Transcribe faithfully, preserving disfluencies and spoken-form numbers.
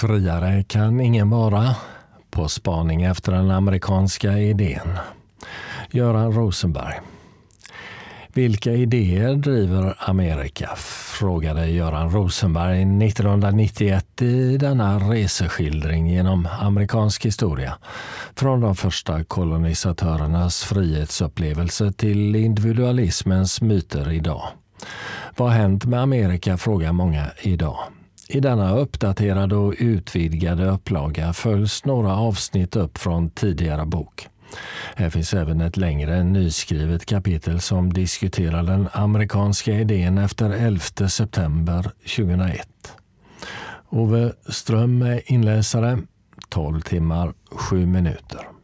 Friare kan ingen vara, på spaning efter den amerikanska idén. Göran Rosenberg. Vilka idéer driver Amerika? Frågade Göran Rosenberg nittonhundranittioett i denna reseskildring genom amerikansk historia. Från de första kolonisatörernas frihetsupplevelse till individualismens myter idag. Vad har hänt med Amerika, frågar många idag. I denna uppdaterade och utvidgade upplaga följs några avsnitt upp från tidigare bok. Här finns även ett längre nyskrivet kapitel som diskuterar den amerikanska idén efter elfte september tjugohundraett. Ove Ström är inläsare, tolv timmar, sju minuter.